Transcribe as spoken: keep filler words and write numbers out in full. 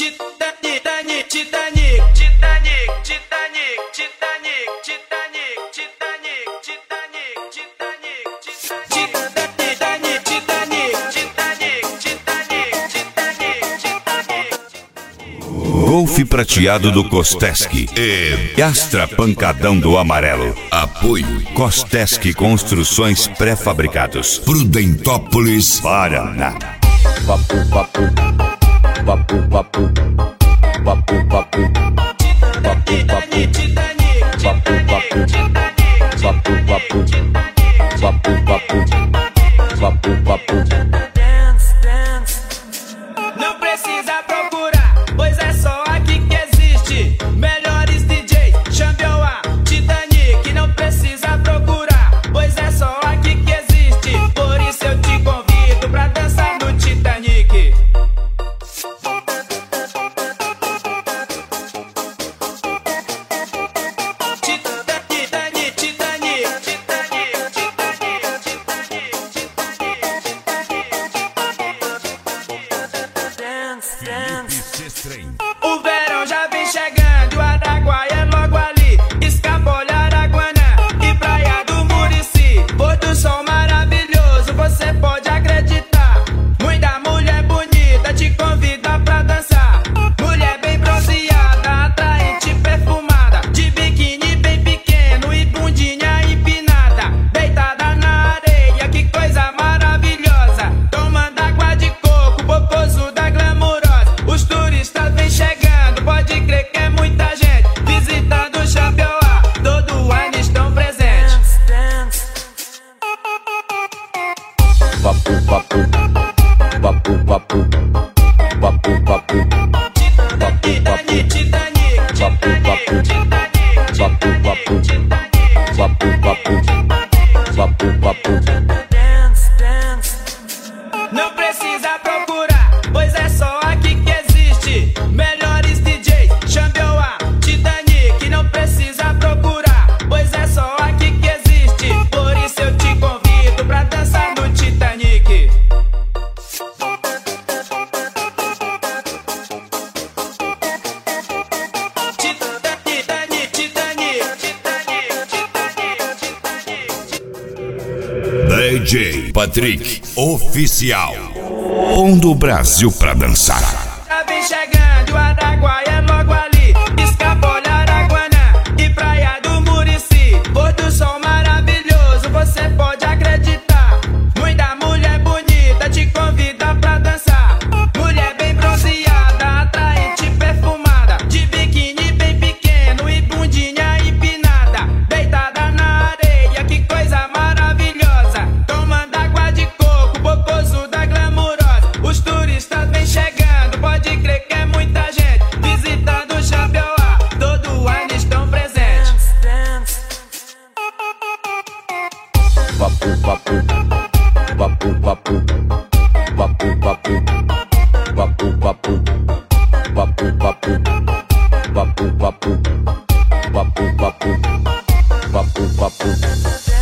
Titanic, Titanic, Titanic, Titanic, Titanic, Titanic, Titanic, Titanic, Titanic, Titanic, Titanic, Titanic, Titanic. Golfe prateado do Costeschi e Astra pancadão do amarelo. Apoio Costeschi Construções Pré-fabricados, Prudentópolis, Paraná. Papo, papo, papo, papo, papo, papo, papo, papo, papo, papo, papo, papo, papo, papo, papo. Não precisa procurar, pois é só aqui que existe. Melhores D Js, Xambioá, Titanic. Não precisa procurar, pois é só aqui que existe. Por isso eu te convido pra dançar no Titanic. Titanic, Titanic, o verão já vem chegando, Araguaia é logo ali. Escapolha, Araguanã e Praia do Murici. Pôr do sol maravilhoso, você pode acreditar. Muita mulher bonita te convida pra dançar. Mulher bem bronzeada, atraente, perfumada, de biquíni bem pequeno e bundinha empinada, deitada na areia, que coisa maravilhosa. Tomando água de coco, popozuda glamurosa. Os turistas vêm chegando, pode crer que é muita gente visitando o Xambioá, todo ano estão presentes. Papo, papo, papo, papo, papo, papo, Titanic, Titanic, papo, papo, papo, papo, papo, papo, papo, papo. não precisa procurar, pois é só aqui que existe. Melhores D Js, Xambioá, Titanic. Não precisa procurar, pois é só aqui que existe. Por isso eu te convido pra dançar no Titanic. Titanic, Titanic, D J Patrick Oficial, pondo o Brasil pra dançar. já vem chegando, Araguaia é logo ali. Escapolha, Araguanã e Praia do Murici. Pôr do sol maravilhoso, você pode acreditar. Muita mulher bonita te convida pra dançar. Mulher bem bronzeada, atraente, perfumada, de biquíni bem pequeno e bundinha empinada, deitada na areia, que coisa maravilhosa. Tomando água de coco, popozuda glamurosa. Os turistas vêm chegando, pode crer que é muita gente visitando o Xambioá, todo ano estão presentes. Papo, papo, papo, papo, papo, papo, papo, papo, papo, papo, papo, papo, papo, papo, papo, papo.